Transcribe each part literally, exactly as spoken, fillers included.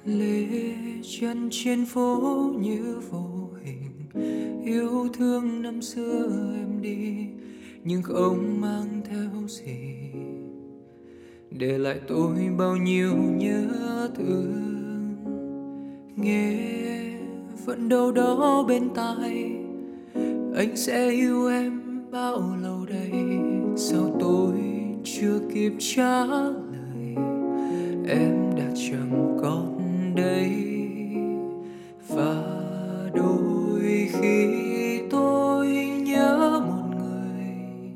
lê chân trên phố như vô hình, yêu thương năm xưa em đi nhưng không mang theo gì, để lại tôi bao nhiêu nhớ thương. Nghe vẫn đâu đó bên tai, anh sẽ yêu em bao lâu đây, sao tôi chưa kịp trả lời, em đã chẳng còn đây. Và đôi khi tôi nhớ một người,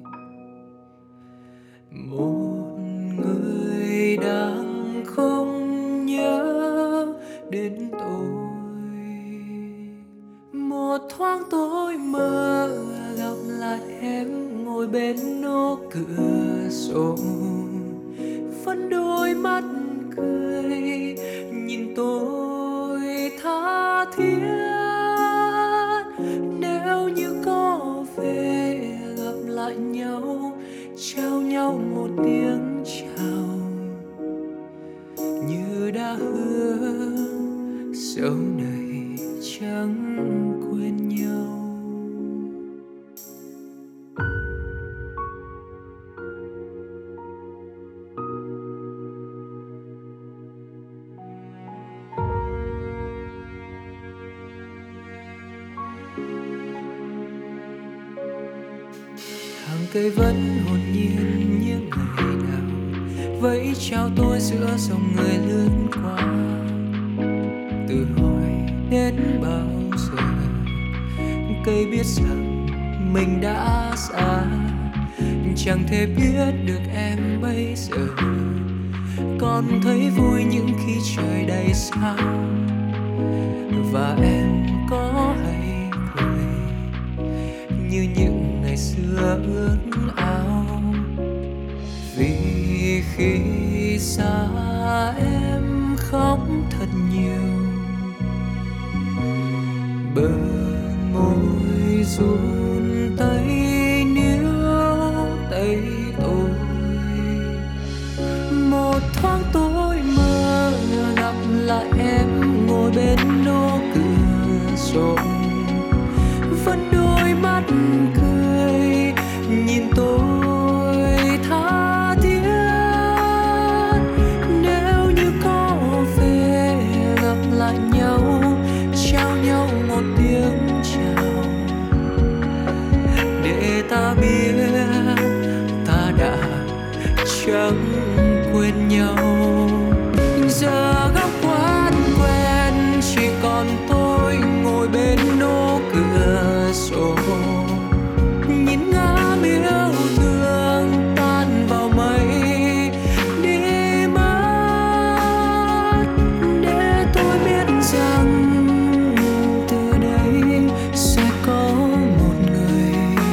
một người đang không nhớ đến tôi. Một thoáng tôi mơ gặp lại em ngồi bên ô cửa sổ, vẫn đôi mắt cười nhìn tôi tha thiết. Nếu như có về gặp lại nhau, trao nhau một tiếng chào như đã hứa, sau này chẳng quên nhau. Hàng cây vẫn hồn nhiên như ngày nào, vẫy chào tôi giữa dòng người lướt qua. Tự hỏi đến bao giờ cây biết rằng mình đã xa, chẳng thể biết được em bây giờ còn thấy vui những khi trời đầy sao. Và em có hay cười như những ngày xưa ướt áo, vì khi xa em khóc thật nhiều, bờ môi run tay níu tay tôi. Một thoáng tôi mơ gặp lại em ngồi bên ô cửa sổ, vẫn đôi mắt cười nhìn tôi tha thiết. Nếu như có về gặp lại nhau, trao nhau một tiếng chào để ta biết ta đã chẳng quên nhau. Giờ góc quán quen chỉ còn tôi ngồi bên ô cửa sổ, nhìn ngắm yêu thương tan vào mây đi mất, để tôi biết rằng từ đây sẽ có một người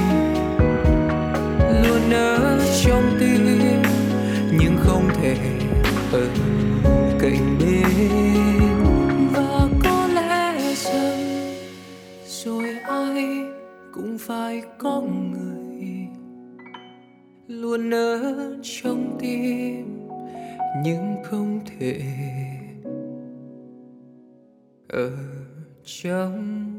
luôn ở trong tim nhưng không thể ở cạnh bên. Và có lẽ rằng rồi ai cũng phải có người luôn ở trong tim nhưng không thể ở trong